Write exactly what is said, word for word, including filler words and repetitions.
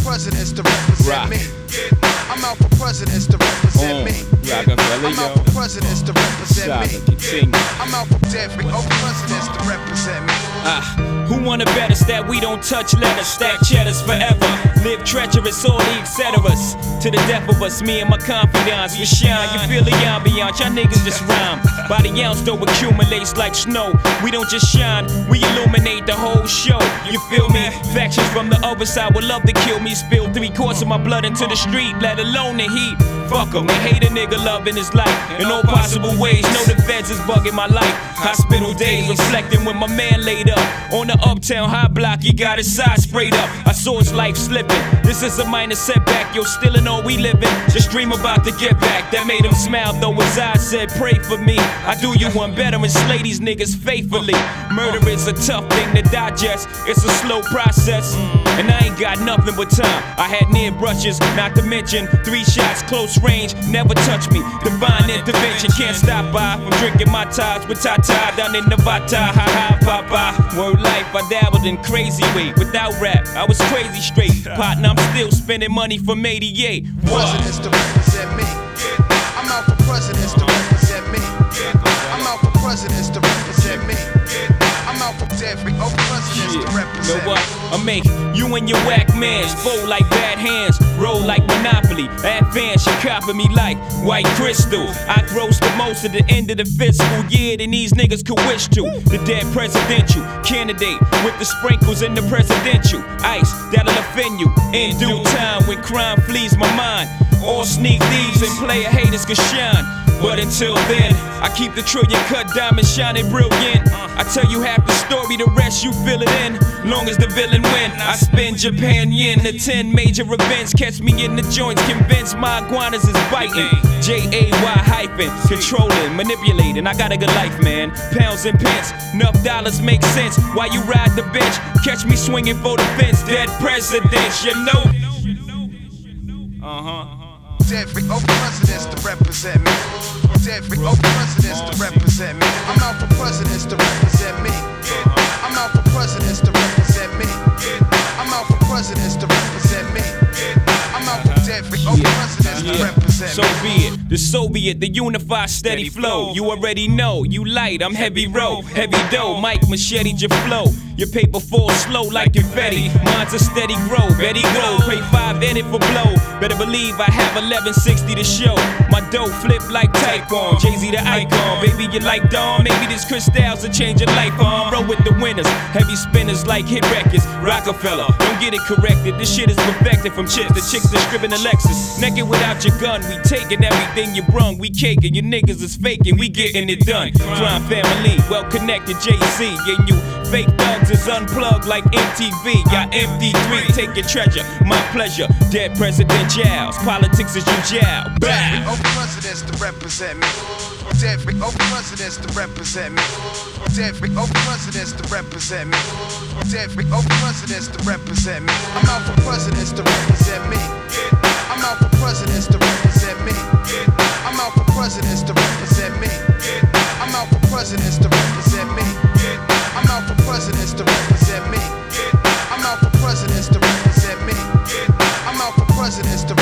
presidents to represent Rock. me. I'm out for presidents to represent Mm. me. Rockefeller, I'm out yo. for presidents to represent Saga, me. continue. I'm out for every over presidents to represent me. Ah, who wanna bet us that we don't touch letters, stack cheddars forever, live treacherous, all the et ceteras. To the death of us, me and my confidants, we shine. You feel the ambiance, y'all niggas just rhyme. By the ounce though accumulates like snow. We don't just shine, we illuminate the whole show. You feel me? Factions from the other side would love to kill me. Spill three quarts of my blood into the street, let alone the heat. Fuck 'em, they hate a nigga loving his life in all possible ways. Know the feds is bugging my life. Hospital days reflecting when my man laid up on the uptown high block. He got his side sprayed up. I saw his life slipping. This is a minor setback. Yo, still in all we living. Just dream about to get back. That made him smile though his eyes said, "Pray for me. I do you one better and slay these niggas faithfully." Murder is a tough thing to digest. It's a slow process, and I ain't got nothing but time. I had near brushes, not to mention three shots close range. Never touch me. Divine intervention can't stop by from drinking my ties with Tata down in Nevada. Ha ha, papa. Word life, I dabbled in crazy way. Without rap, I was crazy straight. Partner, I'm still spending money from eighty-eight. Presidents to represent me. I'm out for presidents to represent me. I'm out for presidents to represent me. I'm out for every over presidents to represent Know what? me. I make you and your whack mans fold like bad hands, roll like Monopoly. Advance, you copy me like white crystal. I gross the most at the end of the fiscal year than these niggas could wish to. The dead presidential candidate with the sprinkles in the presidential ice that'll offend you in due time when crime flees my mind. All sneak thieves and player haters can shine. But until then, I keep the trillion cut diamond shining brilliant. I tell you half the story, the rest you fill it in. Long as the villain win, I spend Japan yen to ten major events. Catch me in the joints, convinced my iguanas is biting. J A Y hyphen, controlling, manipulating. I got a good life, man. Pounds and pence, enough dollars make sense. While you ride the bench, catch me swinging for the fence. Dead presidents, you know. Uh huh. Every over presidents to represent me. Every over presidents to represent me. I'm out for presidents to represent me. I'm out for presidents to represent me. I'm out for presidents to represent me. I'm out for every over presidents to represent So me. be it, the Soviet, the unified steady flow. You already know, you light, I'm heavy row, heavy dough. Mike machete your flow. Your paper falls slow like confetti. Mine's a steady grow, Betty go. Pray five in it for blow. Better believe I have eleven sixty to show. My dough flip like Tycoon, Jay-Z the icon. Baby, you like Dawn? Maybe this crystals will change your life on. Roll with the winners, heavy spinners like hit records. Rockefeller, don't get it corrected. This shit is perfected from chicks to chicks that scribbing a Lexus. Naked without your gun, we taking everything you brung. We caking, your niggas is faking, we getting it done. Crime family, well connected Jay-Z. And you fake thugs is unplugged like M T V. Got M D three, take your treasure, my pleasure. Dead presidentials, politics is you jail. Every Bam! over presidents to represent me. Every over presidents to represent me. Every over presidents to represent me. Every over presidents to represent me. I'm out for presidents to represent me. I'm out for presidents to represent me. I'm out for presidents to represent me. I'm out for presidents to represent me. I'm out for presidents to represent me. I'm out for presidents to represent me. I'm out for presidents to